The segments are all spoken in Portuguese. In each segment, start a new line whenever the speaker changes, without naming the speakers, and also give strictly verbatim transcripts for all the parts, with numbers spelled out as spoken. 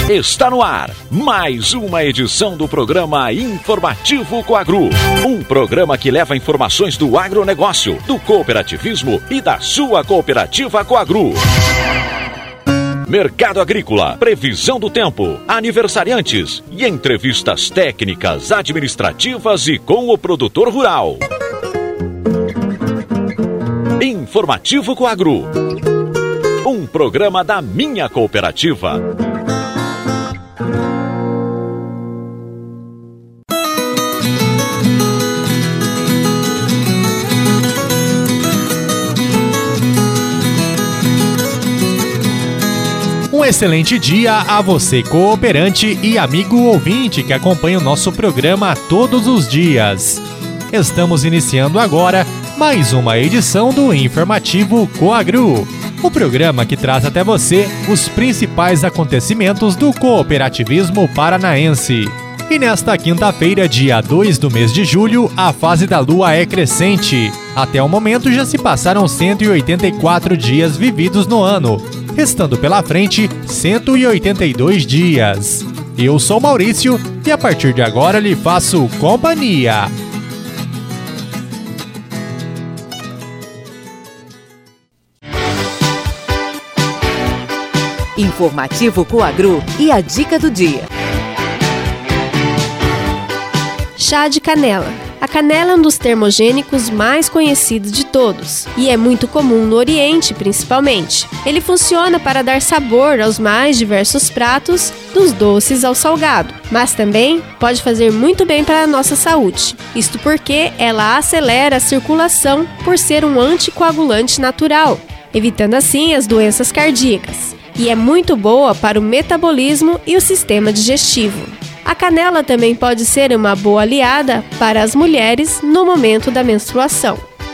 Está no ar mais uma edição do programa Informativo Coagro. Um programa que leva informações do agronegócio, do cooperativismo e da sua cooperativa Coagro. Mercado agrícola, previsão do tempo, aniversariantes e entrevistas técnicas, administrativas e com o produtor rural. Informativo Coagro. Um programa da minha cooperativa.
Um excelente dia a você, cooperante e amigo ouvinte que acompanha o nosso programa todos os dias. Estamos iniciando agora mais uma edição do Informativo Coagro, o programa que traz até você os principais acontecimentos do cooperativismo paranaense. E nesta quinta-feira, dia dois do mês de julho, a fase da lua é crescente. Até o momento já se passaram cento e oitenta e quatro dias vividos no ano, restando pela frente cento e oitenta e dois dias. Eu sou Maurício e a partir de agora lhe faço companhia.
Informativo Coagro e a dica do dia.
Chá de canela. A canela é um dos termogênicos mais conhecidos de todos e é muito comum no Oriente, principalmente. Ele funciona para dar sabor aos mais diversos pratos, dos doces ao salgado, mas também pode fazer muito bem para a nossa saúde. Isto porque ela acelera a circulação por ser um anticoagulante natural, evitando assim as doenças cardíacas. E é muito boa para o metabolismo e o sistema digestivo. A canela também pode ser uma boa aliada para as mulheres no momento da menstruação.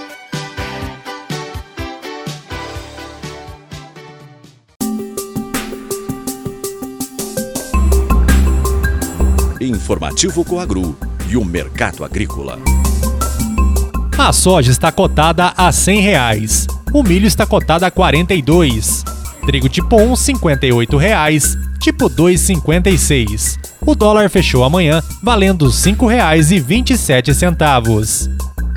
Informativo Coagro e o mercado agrícola.
A soja está cotada a cem reais. O milho está cotado a quarenta e dois. Trigo tipo um, cinquenta e oito reais. Tipo dois, cinquenta e seis. O dólar fechou amanhã valendo cinco reais e vinte e sete centavos.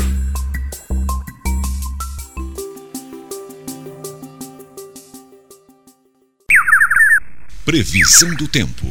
Previsão do tempo.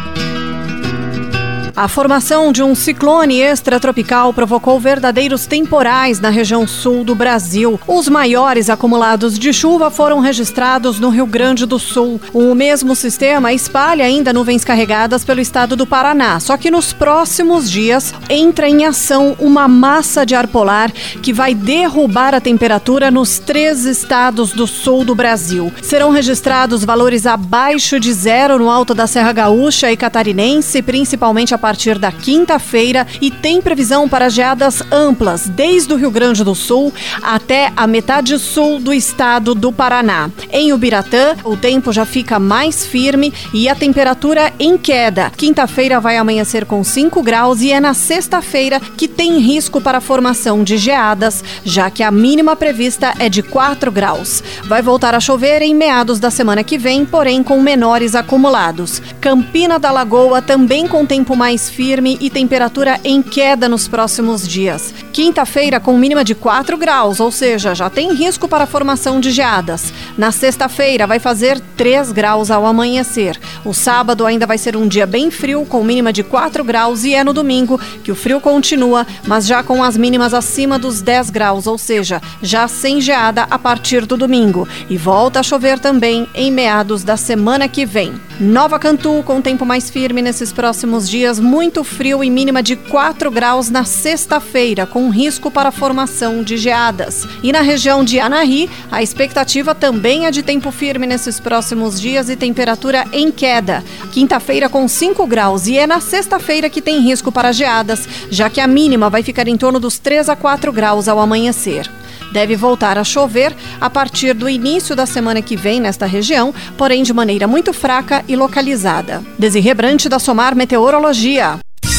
A formação de um ciclone extratropical provocou verdadeiros temporais na região sul do Brasil. Os maiores acumulados de chuva foram registrados no Rio Grande do Sul. O mesmo sistema espalha ainda nuvens carregadas pelo estado do Paraná. Só que nos próximos dias entra em ação uma massa de ar polar que vai derrubar a temperatura nos três estados do sul do Brasil. Serão registrados valores abaixo de zero no alto da Serra Gaúcha e Catarinense, principalmente a A partir da quinta-feira, e tem previsão para geadas amplas, desde o Rio Grande do Sul até a metade sul do estado do Paraná. Em Ubiratã, o tempo já fica mais firme e a temperatura em queda. Quinta-feira vai amanhecer com cinco graus e é na sexta-feira que tem risco para a formação de geadas, já que a mínima prevista é de quatro graus. Vai voltar a chover em meados da semana que vem, porém com menores acumulados. Campina da Lagoa também com tempo mais firme e temperatura em queda nos próximos dias. Quinta-feira com mínima de quatro graus, ou seja, já tem risco para a formação de geadas. Na sexta-feira vai fazer três graus ao amanhecer. O sábado ainda vai ser um dia bem frio, com mínima de quatro graus, e é no domingo que o frio continua, mas já com as mínimas acima dos dez graus, ou seja, já sem geada a partir do domingo. E volta a chover também em meados da semana que vem. Nova Cantu com tempo mais firme nesses próximos dias, muito frio e mínima de quatro graus na sexta-feira, com risco para a formação de geadas. E na região de Anahy, a expectativa também é de tempo firme nesses próximos dias e temperatura em queda. Quinta-feira com cinco graus, e é na sexta-feira que tem risco para geadas, já que a mínima vai ficar em torno dos três a quatro graus ao amanhecer. Deve voltar a chover a partir do início da semana que vem nesta região, porém de maneira muito fraca e localizada. Desirê Brant, da Somar Meteorologia.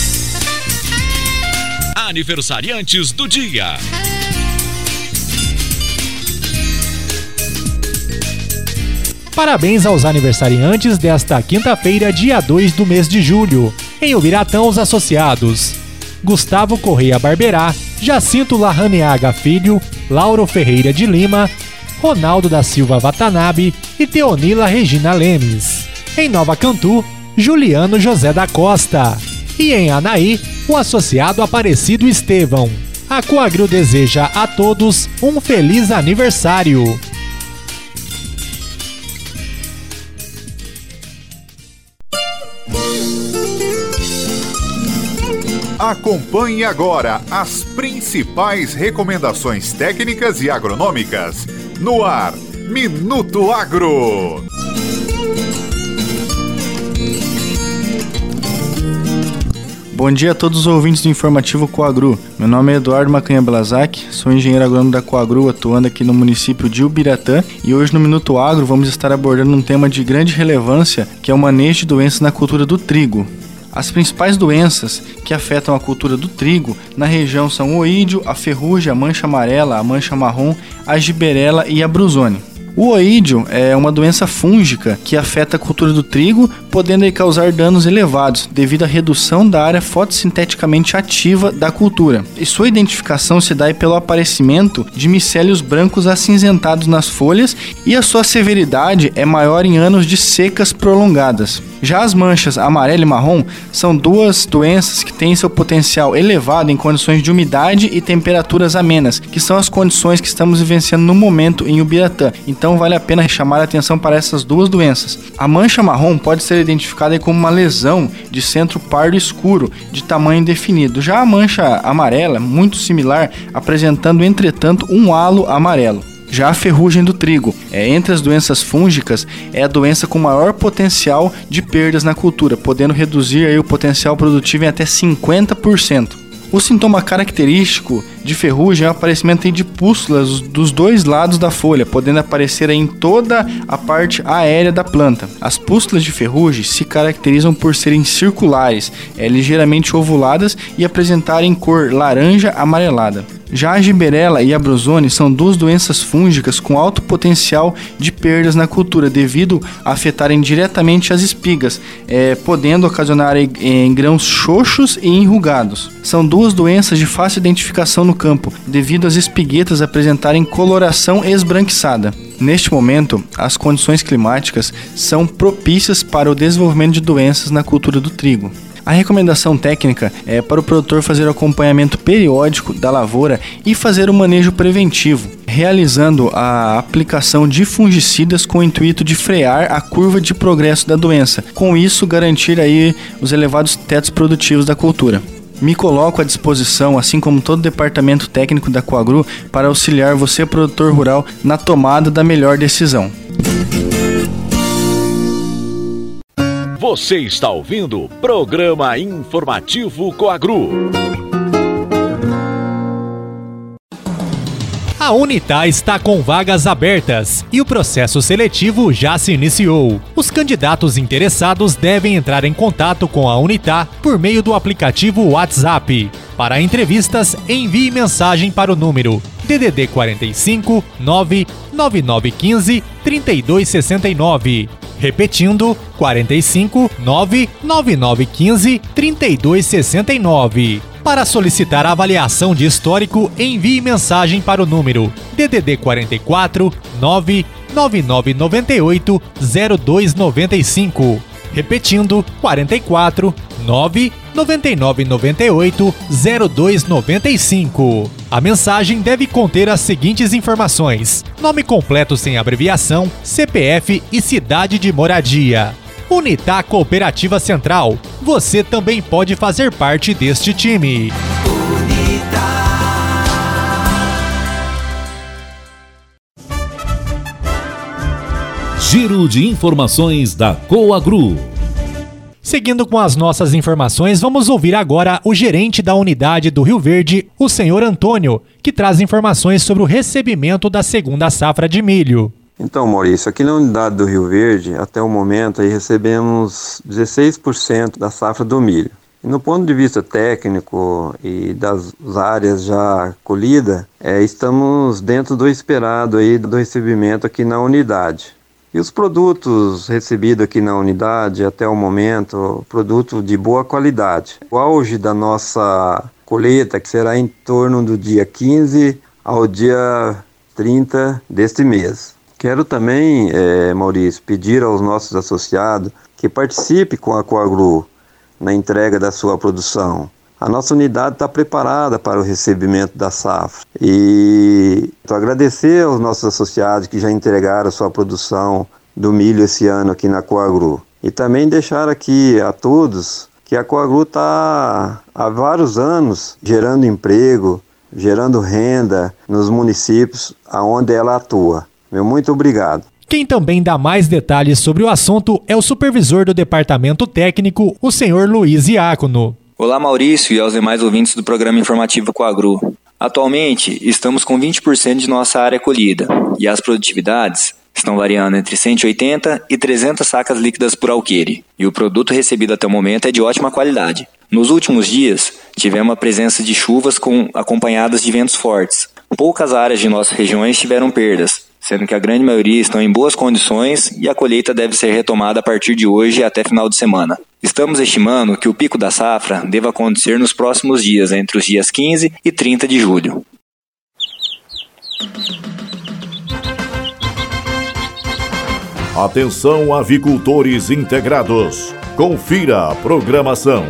Aniversariantes do dia.
Parabéns aos aniversariantes desta quinta-feira, dia dois do mês de julho. Em Ubiratã, os associados: Gustavo Correia Barberá, Jacinto Larraneaga Filho, Lauro Ferreira de Lima, Ronaldo da Silva Watanabe e Teonila Regina Lemes. Em Nova Cantu, Juliano José da Costa. E em Anaí, o associado Aparecido Estevão. A Coagru deseja a todos um feliz aniversário.
Acompanhe agora as principais recomendações técnicas e agronômicas. No ar, Minuto Agro.
Bom dia a todos os ouvintes do Informativo Coagru. Meu nome é Eduardo Macanha Blazak, sou engenheiro agrônomo da Coagru, atuando aqui no município de Ubiratã, e hoje no Minuto Agro vamos estar abordando um tema de grande relevância, que é o manejo de doenças na cultura do trigo. As principais doenças que afetam a cultura do trigo na região são o oídio, a ferrugem, a mancha amarela, a mancha marrom, a giberela e a brusone. O oídio é uma doença fúngica que afeta a cultura do trigo, podendo aí causar danos elevados devido à redução da área fotossinteticamente ativa da cultura. E sua identificação se dá aí pelo aparecimento de micélios brancos acinzentados nas folhas, e a sua severidade é maior em anos de secas prolongadas. Já as manchas amarela e marrom são duas doenças que têm seu potencial elevado em condições de umidade e temperaturas amenas, que são as condições que estamos vivenciando no momento em Ubiratã. Então vale a pena chamar a atenção para essas duas doenças. A mancha marrom pode ser identificada como uma lesão de centro pardo escuro, de tamanho indefinido. Já a mancha amarela, muito similar, apresentando entretanto um halo amarelo. Já a ferrugem do trigo, é, entre as doenças fúngicas, é a doença com maior potencial de perdas na cultura, podendo reduzir aí o potencial produtivo em até cinquenta por cento. O sintoma característico de ferrugem é o aparecimento de pústulas dos dois lados da folha, podendo aparecer em toda a parte aérea da planta. As pústulas de ferrugem se caracterizam por serem circulares, é, ligeiramente ovuladas e apresentarem cor laranja amarelada. Já a giberela e a brusone são duas doenças fúngicas com alto potencial de perdas na cultura, devido a afetarem diretamente as espigas, é, podendo ocasionar em, em grãos xoxos e enrugados. São duas doenças de fácil identificação no campo, devido às espiguetas apresentarem coloração esbranquiçada. Neste momento, as condições climáticas são propícias para o desenvolvimento de doenças na cultura do trigo. A recomendação técnica é para o produtor fazer o acompanhamento periódico da lavoura e fazer o manejo preventivo, realizando a aplicação de fungicidas com o intuito de frear a curva de progresso da doença, com isso garantir aí os elevados tetos produtivos da cultura. Me coloco à disposição, assim como todo o departamento técnico da Coagru, para auxiliar você, produtor rural, na tomada da melhor decisão.
Você está ouvindo o Programa Informativo Coagru.
A Unitá está com vagas abertas e o processo seletivo já se iniciou. Os candidatos interessados devem entrar em contato com a Unitá por meio do aplicativo WhatsApp. Para entrevistas, envie mensagem para o número D D D quarenta e cinco, nove nove nove um cinco, três dois seis nove. Repetindo, quarenta e cinco, nove nove nove um cinco, três dois seis nove. Para solicitar a avaliação de histórico, envie mensagem para o número D D D quarenta e quatro, nove nove nove nove oito, zero dois nove cinco. Repetindo, quarenta e quatro, nove nove nove nove oito, zero dois nove cinco. A mensagem deve conter as seguintes informações: nome completo sem abreviação, C P F e cidade de moradia. Unitá Cooperativa Central. Você também pode fazer parte deste time.
Giro de informações da Coagru.
Seguindo com as nossas informações, vamos ouvir agora o gerente da unidade do Rio Verde, o senhor Antônio, que traz informações sobre o recebimento da segunda safra de milho.
Então, Maurício, aqui na unidade do Rio Verde, até o momento, aí recebemos dezesseis por cento da safra do milho. E no ponto de vista técnico e das áreas já colhidas, é, estamos dentro do esperado aí do recebimento aqui na unidade. E os produtos recebidos aqui na unidade até o momento, produto de boa qualidade. O auge da nossa colheita, que será em torno do dia quinze ao dia trinta deste mês. Quero também, é, Maurício, pedir aos nossos associados que participe com a Coagro na entrega da sua produção. A nossa unidade está preparada para o recebimento da safra. E então, agradecer aos nossos associados que já entregaram a sua produção do milho esse ano aqui na Coagro. E também deixar aqui a todos que a Coagro está há vários anos gerando emprego, gerando renda nos municípios onde ela atua. Meu muito obrigado.
Quem também dá mais detalhes sobre o assunto é o supervisor do departamento técnico, o senhor Luiz Diácono.
Olá, Maurício, e aos demais ouvintes do programa informativo Coagro. Atualmente, estamos com vinte por cento de nossa área colhida e as produtividades estão variando entre cento e oitenta e trezentas sacas líquidas por alqueire, e o produto recebido até o momento é de ótima qualidade. Nos últimos dias, tivemos a presença de chuvas com, acompanhadas de ventos fortes. Poucas áreas de nossas regiões tiveram perdas, sendo que a grande maioria estão em boas condições e a colheita deve ser retomada a partir de hoje até final de semana. Estamos estimando que o pico da safra deva acontecer nos próximos dias, entre os dias quinze e trinta de julho.
Atenção, avicultores integrados. Confira a programação.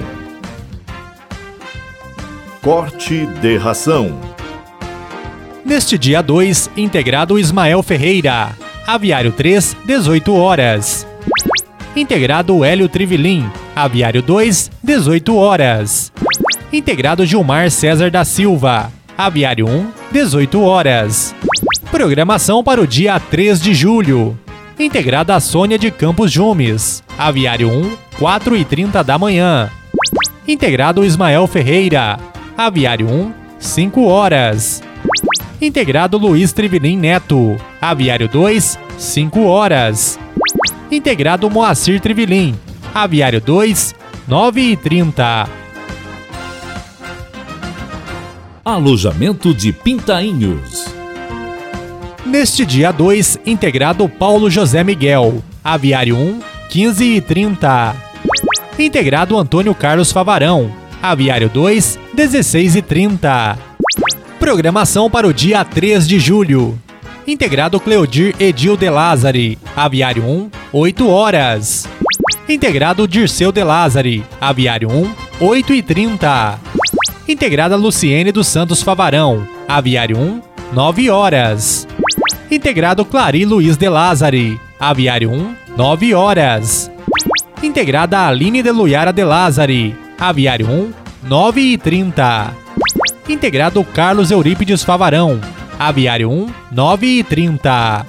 Corte de ração.
Neste dia dois, integrado Ismael Ferreira. Aviário três, dezoito horas. Integrado Hélio Trivelin. Aviário dois, dezoito horas. Integrado Gilmar César da Silva. Aviário um, dezoito horas. Programação para o dia três de julho. Integrada a Sônia de Campos Jumes. Aviário um, quatro e trinta da manhã. Integrado Ismael Ferreira. Aviário um, cinco horas. Integrado Luiz Trivelin Neto. Aviário dois, cinco horas. Integrado Moacir Trivelin. Aviário dois, nove e trinta.
Alojamento de Pintainhos.
Neste dia dois, integrado Paulo José Miguel. Aviário um, quinze e trinta. Integrado Antônio Carlos Favarão. Aviário dois, dezesseis e trinta. Programação para o dia três de julho. Integrado Cleodir Edil de Lázari. Aviário um, oito horas. Integrado Dirceu de Lázari. Aviário um, oito e trinta. Integrada Luciene dos Santos Favarão. Aviário um, nove horas. Integrado Clari Luiz de Lázari. Aviário um, nove horas. Integrada Aline de Luiara de Lázari. Aviário um, nove e trinta. Integrado Carlos Eurípides Favarão. Aviário um, nove e trinta.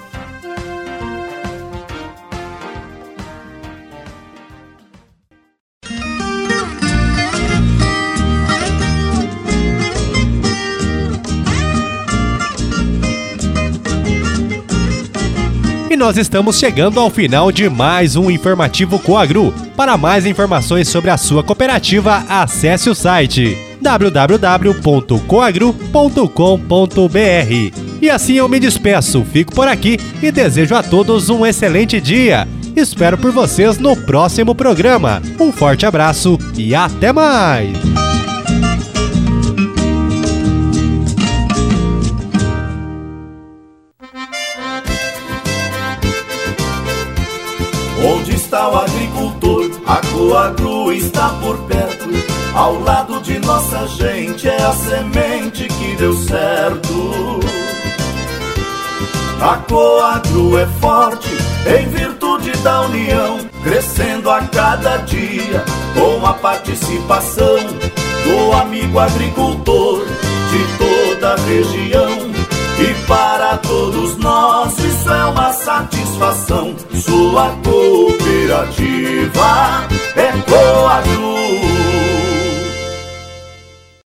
E nós estamos chegando ao final de mais um Informativo Coagro. Para mais informações sobre a sua cooperativa, acesse o site w w w ponto coagro ponto com ponto b r. E assim eu me despeço, fico por aqui e desejo a todos um excelente dia. Espero por vocês no próximo programa. Um forte abraço e até mais!
Onde está o agricultor? A Coagro está por perto. Ao lado de nossa gente é a semente que deu certo. A Coagro é forte em virtude da união, crescendo a cada dia com a participação do amigo agricultor de toda a região. E para todos nós isso é uma satisfação. Sua cooperativa é Coagro.